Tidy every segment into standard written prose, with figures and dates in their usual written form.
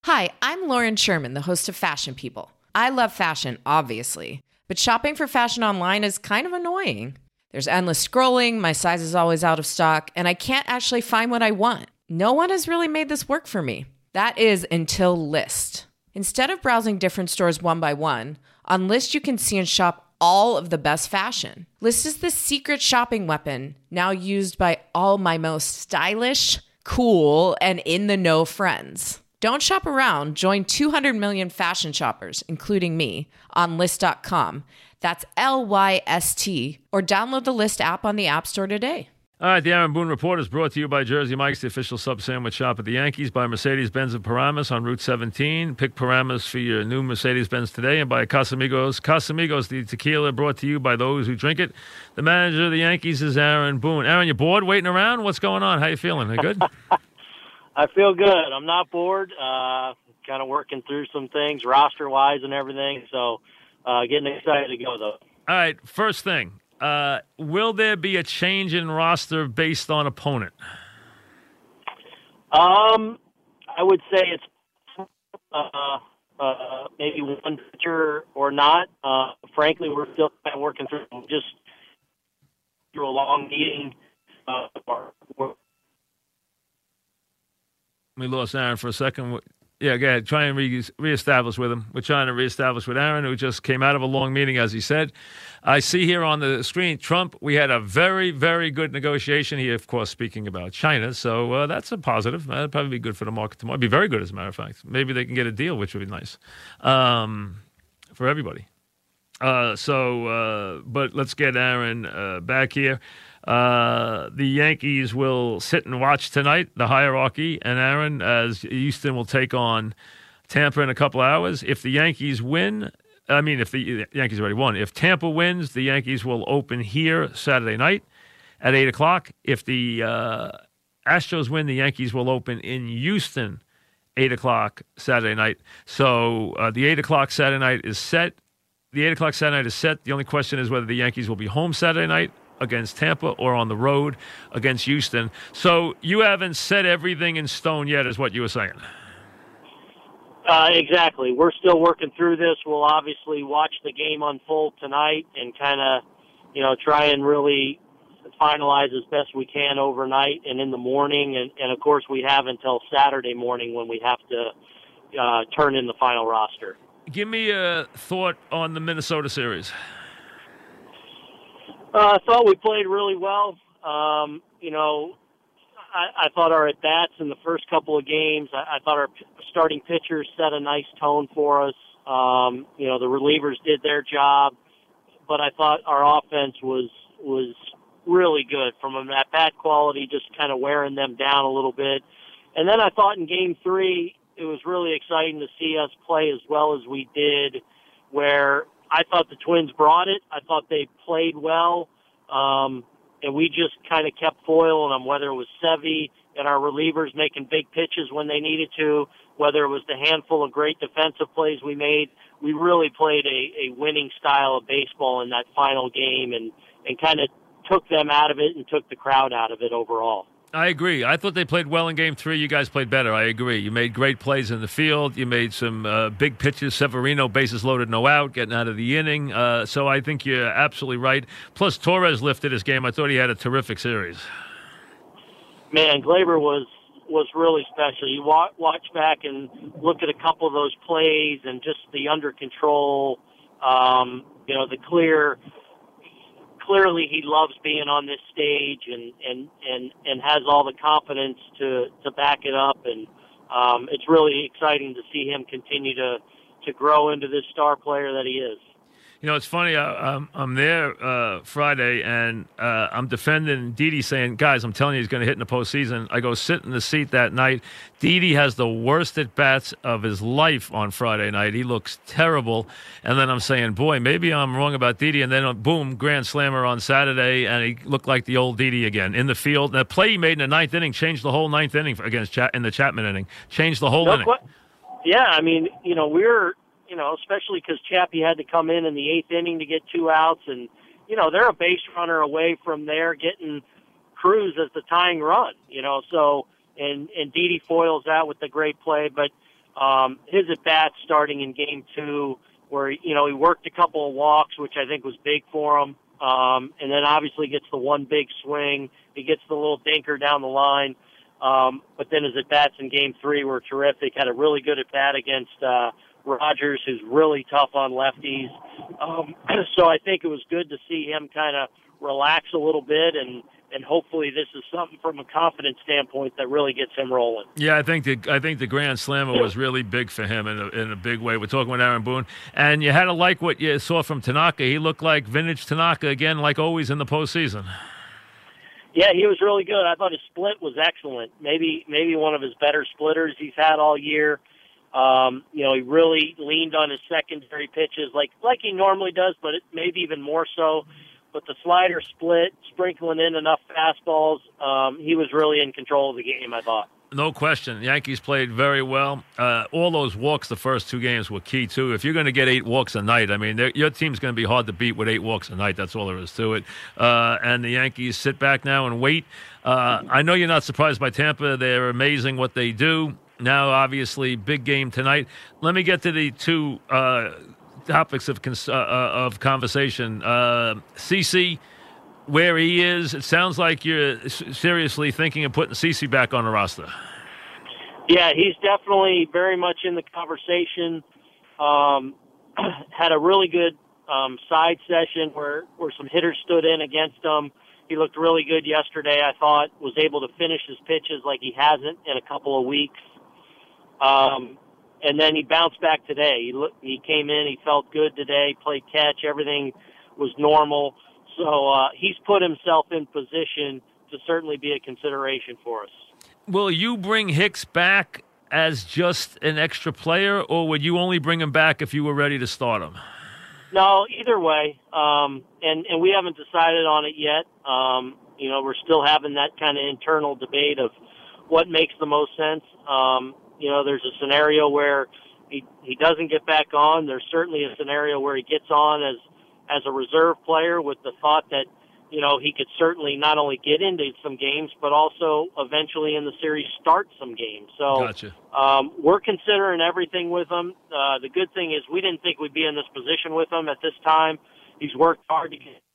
Hi, I'm Lauren Sherman, the host of Fashion People. I love fashion, obviously, but shopping for fashion online is kind of annoying. There's endless scrolling, my size is always out of stock, and I can't actually find what I want. No one has really made this work for me. That is until Lyst. Instead of browsing different stores one by one, on Lyst you can see and shop all of the best fashion. Lyst is the secret shopping weapon, now used by all my most stylish, cool, and in-the-know friends. Don't shop around. Join 200 million fashion shoppers, including me, on Lyst.com. That's Lyst, or download the Lyst app on the App Store today. All right, the Aaron Boone Report is brought to you by Jersey Mike's, the official sub-sandwich shop at the Yankees, by Mercedes-Benz of Paramus on Route 17. Pick Paramus for your new Mercedes-Benz today, and by Casamigos. Casamigos, the tequila, brought to you by those who drink it. The manager of the Yankees is Aaron Boone. Aaron, you bored waiting around? What's going on? How you feeling? Are you good? I feel good. I'm not bored. Kind of working through some things roster-wise and everything, so getting excited to go, though. All right, first thing. Will there be a change in roster based on opponent? I would say it's maybe one pitcher or not. Frankly, we're still kind of working through a long meeting. We lost Aaron for a second. Yeah, go ahead. Try and reestablish with him. We're trying to reestablish with Aaron, who just came out of a long meeting, as he said. I see here on the screen, Trump, we had a very, very good negotiation. He, of course, speaking about China. So that's a positive. That'd probably be good for the market tomorrow. It'd be very good, as a matter of fact. Maybe they can get a deal, which would be nice for everybody. But let's get Aaron back here. The Yankees will sit and watch tonight, the hierarchy, and Aaron, as Houston will take on Tampa in a couple hours. If the Yankees win, if the Yankees already won, if Tampa wins, the Yankees will open here Saturday night at 8 o'clock. If the Astros win, the Yankees will open in Houston 8 o'clock Saturday night. So the 8 o'clock Saturday night is set. The 8 o'clock Saturday night is set. The only question is whether the Yankees will be home Saturday night against Tampa or on the road against Houston. So you haven't set everything in stone yet, is what you were saying. Exactly. We're still working through this. We'll obviously watch the game unfold tonight and kind of, try and really finalize as best we can overnight and in the morning. And of course, we have until Saturday morning when we have to turn in the final roster. Give me a thought on the Minnesota series. I thought we played really well. I thought our at-bats in the first couple of games, I thought our starting pitchers set a nice tone for us. The relievers did their job, but I thought our offense was really good from an at-bat quality, just kind of wearing them down a little bit. And then I thought in Game 3, it was really exciting to see us play as well as we did, where I thought the Twins brought it. I thought they played well, and we just kind of kept foiling them, whether it was Sevy and our relievers making big pitches when they needed to, whether it was the handful of great defensive plays we made. We really played a winning style of baseball in that final game and kind of took them out of it and took the crowd out of it overall. I agree. I thought they played well in Game 3. You guys played better. I agree. You made great plays in the field. You made some big pitches. Severino, bases loaded, no out, getting out of the inning. So I think you're absolutely right. Plus, Torres lifted his game. I thought he had a terrific series. Man, Gleyber was really special. You watch back and look at a couple of those plays and just the under control, the clearly he loves being on this stage and has all the confidence to back it up. And it's really exciting to see him continue to grow into this star player that he is. It's funny. I'm there Friday, and I'm defending Didi, saying, guys, I'm telling you he's going to hit in the postseason. I go sit in the seat that night. Didi has the worst at-bats of his life on Friday night. He looks terrible. And then I'm saying, boy, maybe I'm wrong about Didi. And then, boom, grand slammer on Saturday, and he looked like the old Didi again in the field. And the play he made in the ninth inning changed the whole ninth inning in the Chapman inning. Changed the whole inning. Yeah, we're – especially because Chappie had to come in the eighth inning to get 2 outs. And, they're a base runner away from there getting Cruz as the tying run, so, and Didi foils that with the great play. But his at-bats starting in Game 2 where, he worked a couple of walks, which I think was big for him, and then obviously gets the one big swing. He gets the little dinker down the line, but then his at-bats in Game 3 were terrific. Had a really good at-bat against Rogers, who's really tough on lefties. So I think it was good to see him kind of relax a little bit, and hopefully this is something from a confidence standpoint that really gets him rolling. Yeah, I think the Grand Slammer was really big for him in a big way. We're talking with Aaron Boone, and you had to like what you saw from Tanaka. He looked like vintage Tanaka again, like always in the postseason. Yeah, he was really good. I thought his split was excellent. Maybe one of his better splitters he's had all year. He really leaned on his secondary pitches like he normally does, but maybe even more so. But the slider split, sprinkling in enough fastballs, he was really in control of the game, I thought. No question. The Yankees played very well. All those walks the first 2 games were key, too. If you're going to get 8 walks a night, I mean, your team's going to be hard to beat with 8 walks a night. That's all there is to it. And the Yankees sit back now and wait. I know you're not surprised by Tampa. They're amazing what they do. Now, obviously, big game tonight. Let me get to the 2 topics of conversation. CeCe, where he is, it sounds like you're seriously thinking of putting CeCe back on the roster. Yeah, he's definitely very much in the conversation. Had a really good side session where some hitters stood in against him. He looked really good yesterday, I thought, was able to finish his pitches like he hasn't in a couple of weeks. And then he bounced back today. He came in, he felt good today, played catch, everything was normal. So he's put himself in position to certainly be a consideration for us. Will you bring Hicks back as just an extra player, or would you only bring him back if you were ready to start him? No, either way. And we haven't decided on it yet. We're still having that kind of internal debate of what makes the most sense. There's a scenario where he doesn't get back on. There's certainly a scenario where he gets on as a reserve player with the thought that, he could certainly not only get into some games, but also eventually in the series start some games. So Gotcha. We're considering everything with him. The good thing is we didn't think we'd be in this position with him at this time. He's worked hard to get.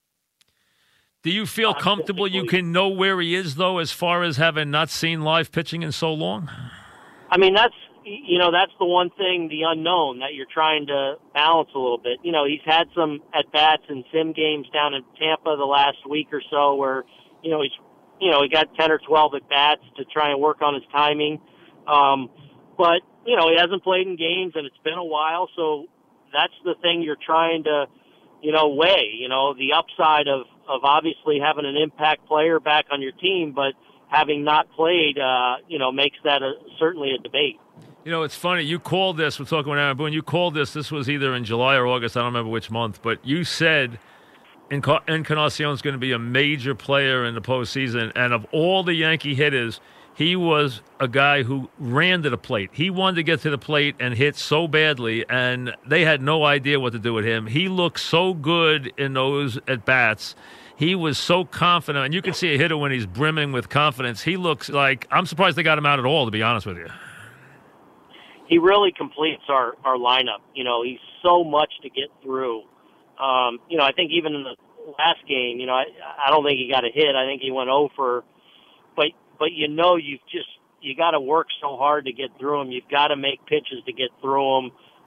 Do you feel comfortable you can know where he is, though, as far as having not seen live pitching in so long? I mean, that's the one thing, the unknown, that you're trying to balance a little bit. He's had some at-bats in sim games down in Tampa the last week or so where, he got 10 or 12 at-bats to try and work on his timing. But, he hasn't played in games, and it's been a while, so that's the thing you're trying to, weigh. The upside of obviously having an impact player back on your team, but having not played, makes that certainly a debate. It's funny. You called this. We're talking with Aaron Boone. You called this. This was either in July or August. I don't remember which month. But you said Encarnacion's going to be a major player in the postseason. And of all the Yankee hitters, he was a guy who ran to the plate. He wanted to get to the plate and hit so badly, and they had no idea what to do with him. He looked so good in those at-bats. He was so confident. And you can see a hitter when he's brimming with confidence. He looks like – I'm surprised they got him out at all, to be honest with you. He really completes our lineup. He's so much to get through. I think even in the last game, I don't think he got a hit. I think he went 0 for, but you got to work so hard to get through him. You've got to make pitches to get through him.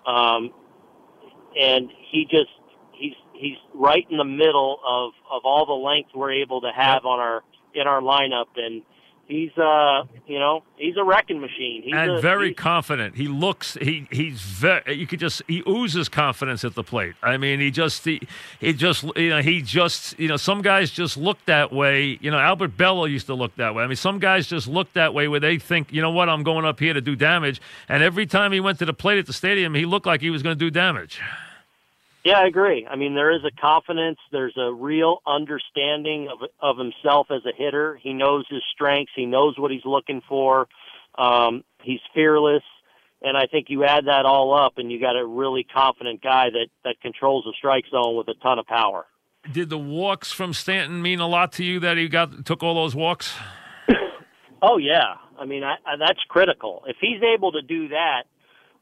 And he's right in the middle of all the length we're able to have in our lineup. And he's a wrecking machine. He's very confident. He looks, he's very, you could just, he oozes confidence at the plate. I mean, some guys just look that way. Albert Bella used to look that way. I mean, some guys just look that way where they think, I'm going up here to do damage. And every time he went to the plate at the stadium, he looked like he was going to do damage. Yeah, I agree. I mean, there is a confidence. There's a real understanding of himself as a hitter. He knows his strengths. He knows what he's looking for. He's fearless. And I think you add that all up, and you got a really confident guy that controls the strike zone with a ton of power. Did the walks from Stanton mean a lot to you that he took all those walks? Oh, yeah. I mean, that's critical. If he's able to do that,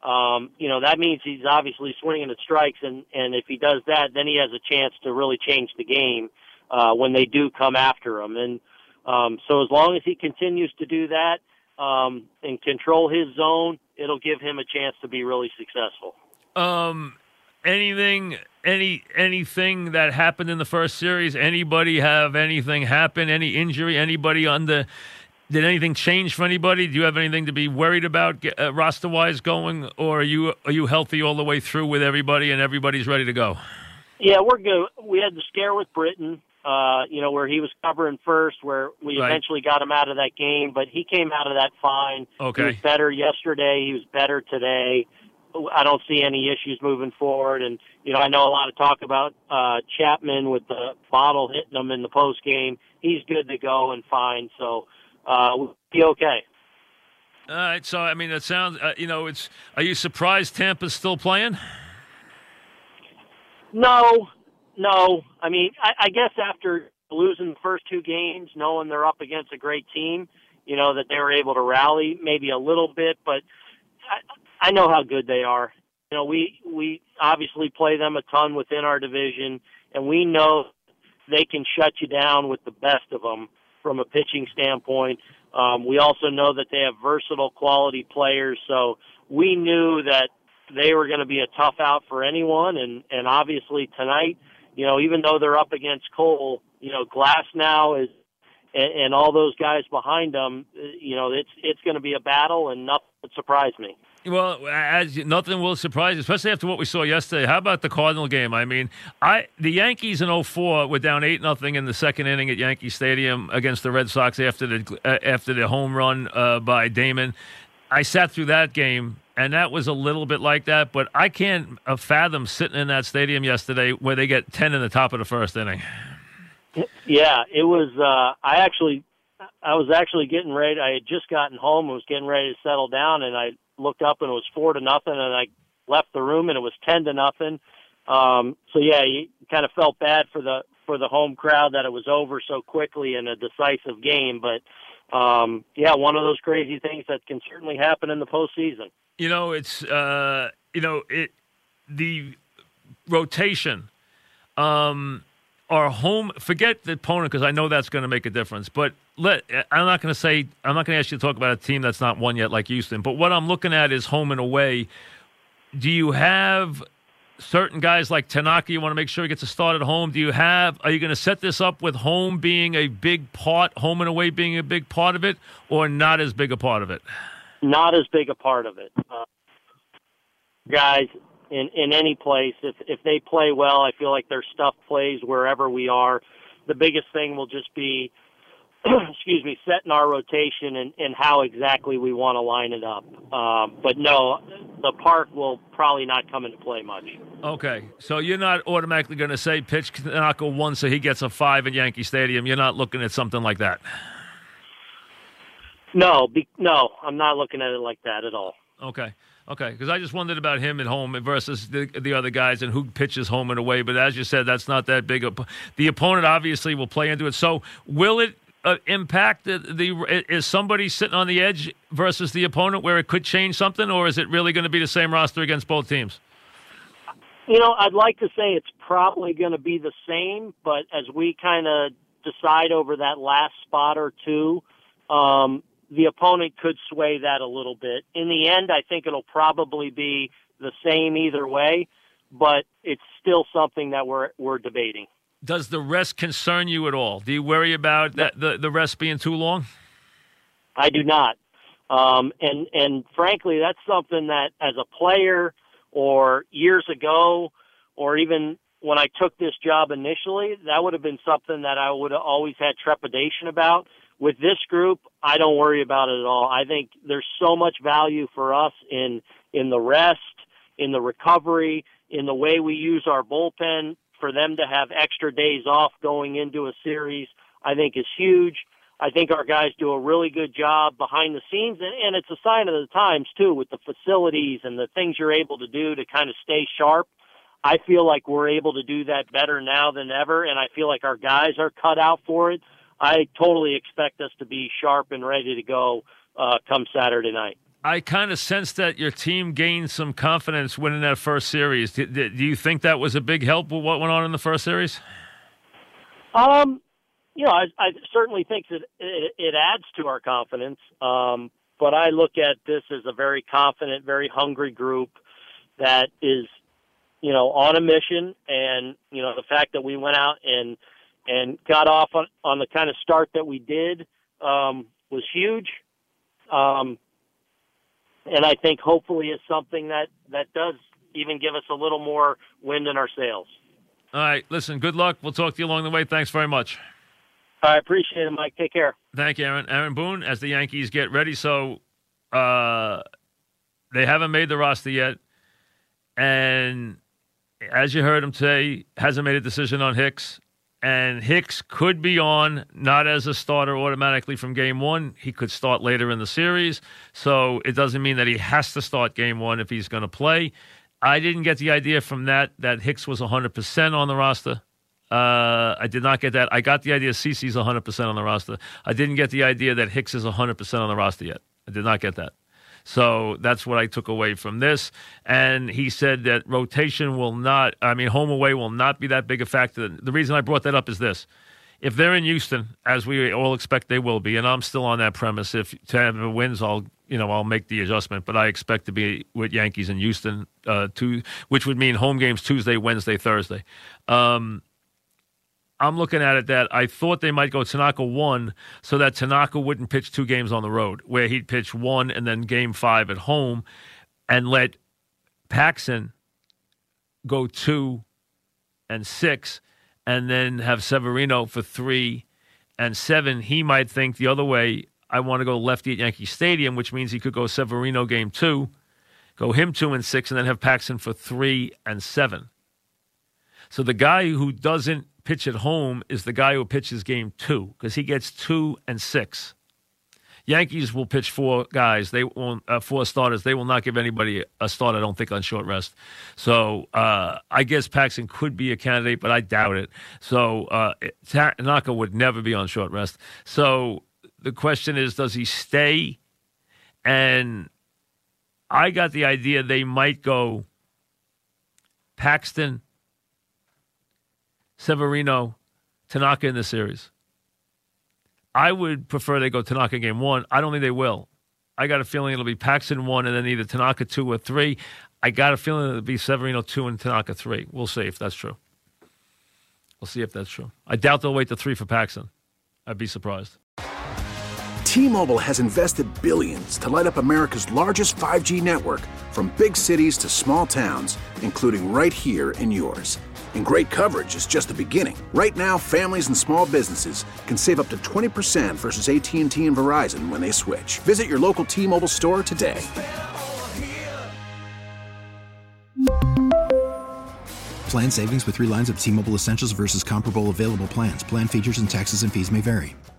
that means he's obviously swinging at strikes, and if he does that, then he has a chance to really change the game when they do come after him. And so as long as he continues to do that and control his zone, it'll give him a chance to be really successful. Anything that happened in the first series? Anybody have anything happen? Any injury? Anybody did anything change for anybody? Do you have anything to be worried about roster-wise going, or are you healthy all the way through with everybody and everybody's ready to go? Yeah, we're good. We had the scare with Britton, where he was covering first, where we eventually got him out of that game, but he came out of that fine. Okay. He was better yesterday. He was better today. I don't see any issues moving forward. And, I know a lot of talk about Chapman with the bottle hitting him in the post game. He's good to go and fine. So we'll be okay. All right. So, it sounds, are you surprised Tampa's still playing? No. I guess after losing the first two games, knowing they're up against a great team, that they were able to rally maybe a little bit, but I know how good they are. We obviously play them a ton within our division, and we know they can shut you down with the best of them from a pitching standpoint. We also know that they have versatile quality players, so we knew that they were going to be a tough out for anyone, and obviously tonight, even though they're up against Cole, Glass now is, and all those guys behind them, it's going to be a battle, and nothing would surprise me. Well, nothing will surprise you, especially after what we saw yesterday. How about the Cardinal game? The Yankees in 2004 were down 8-0 in the second inning at Yankee Stadium against the Red Sox after the home run by Damon. I sat through that game, and that was a little bit like that, but I can't fathom sitting in that stadium yesterday where they get 10 in the top of the first inning. Yeah, it was. I was actually getting ready. I had just gotten home and was getting ready to settle down, and I looked up and it was 4-0, and I left the room and it was 10-0. So yeah, you kind of felt bad for the home crowd that it was over so quickly in a decisive game. But one of those crazy things that can certainly happen in the postseason. It's the rotation. Our home, forget the opponent because I know that's going to make a difference. But I'm not going to ask you to talk about a team that's not won yet like Houston. But what I'm looking at is home and away. Do you have certain guys like Tanaka you want to make sure he gets a start at home? Are you going to set this up with home being a big part, home and away being a big part of it, or not as big a part of it? Not as big a part of it. Guys, in any place, if they play well, I feel like their stuff plays wherever we are. The biggest thing will just be, setting our rotation and how exactly we want to line it up. But no, the park will probably not come into play much. Okay, so you're not automatically going to say pitch Tanaka 1 so he gets a 5 at Yankee Stadium. You're not looking at something like that. No, I'm not looking at it like that at all. Okay, because I just wondered about him at home versus the other guys and who pitches home and away. But as you said, that's not that big. The opponent obviously will play into it. So will it impact is somebody sitting on the edge versus the opponent where it could change something, or is it really going to be the same roster against both teams? I'd like to say it's probably going to be the same, but as we kind of decide over that last spot or two, the opponent could sway that a little bit. In the end, I think it'll probably be the same either way, but it's still something that we're debating. Does the rest concern you at all? Do you worry about the rest being too long? I do not. And frankly, that's something that as a player or years ago, or even when I took this job initially, that would have been something that I would have always had trepidation about. With this group, I don't worry about it at all. I think there's so much value for us in the rest, in the recovery, in the way we use our bullpen. For them to have extra days off going into a series, I think is huge. I think our guys do a really good job behind the scenes, and it's a sign of the times, too, with the facilities and the things you're able to do to kind of stay sharp. I feel like we're able to do that better now than ever, and I feel like our guys are cut out for it. I totally expect us to be sharp and ready to go come Saturday night. I kind of sensed that your team gained some confidence winning that first series. Do you think that was a big help with what went on in the first series? I certainly think that it adds to our confidence. But I look at this as a very confident, very hungry group that is, on a mission. And, the fact that we went out and got off on the kind of start that we did was huge. And I think hopefully it's something that does even give us a little more wind in our sails. All right. Listen, good luck. We'll talk to you along the way. Thanks very much. I appreciate it, Mike. Take care. Thank you, Aaron. Aaron Boone, as the Yankees get ready. So they haven't made the roster yet. And as you heard him say, hasn't made a decision on Hicks. And Hicks could be on, not as a starter automatically from game one. He could start later in the series. So it doesn't mean that he has to start game one if he's going to play. I didn't get the idea from that Hicks was 100% on the roster. I did not get that. I got the idea CeCe's 100% on the roster. I didn't get the idea that Hicks is 100% on the roster yet. I did not get that. So that's what I took away from this. And he said that rotation home away will not be that big a factor. The reason I brought that up is this. If they're in Houston, as we all expect they will be, and I'm still on that premise, if Tampa wins, I'll make the adjustment. But I expect to be with Yankees in Houston, which would mean home games Tuesday, Wednesday, Thursday. I'm looking at it that I thought they might go Tanaka 1 so that Tanaka wouldn't pitch 2 games on the road, where he'd pitch 1 and then game 5 at home, and let Paxton go 2 and 6, and then have Severino for 3 and 7. He might think the other way, I want to go lefty at Yankee Stadium, which means he could go Severino game 2, go him 2 and 6, and then have Paxton for 3 and 7. So the guy who doesn't pitch at home is the guy who pitches game 2 because he gets 2 and 6. Yankees will pitch 4 guys. They won't 4 starters. They will not give anybody a start, I don't think, on short rest. So I guess Paxton could be a candidate, but I doubt it. So Tanaka would never be on short rest. So the question is, does he stay? And I got the idea they might go Paxton, Severino, Tanaka in the series. I would prefer they go Tanaka game 1. I don't think they will. I got a feeling it'll be Paxton 1 and then either Tanaka 2 or 3. I got a feeling it'll be Severino 2 and Tanaka 3. We'll see if that's true. We'll see if that's true. I doubt they'll wait to 3 for Paxton. I'd be surprised. T-Mobile has invested billions to light up America's largest 5G network, from big cities to small towns, including right here in yours. And great coverage is just the beginning. Right now, families and small businesses can save up to 20% versus AT&T and Verizon when they switch. Visit your local T-Mobile store today. Plan savings with 3 lines of T-Mobile Essentials versus comparable available plans. Plan features and taxes and fees may vary.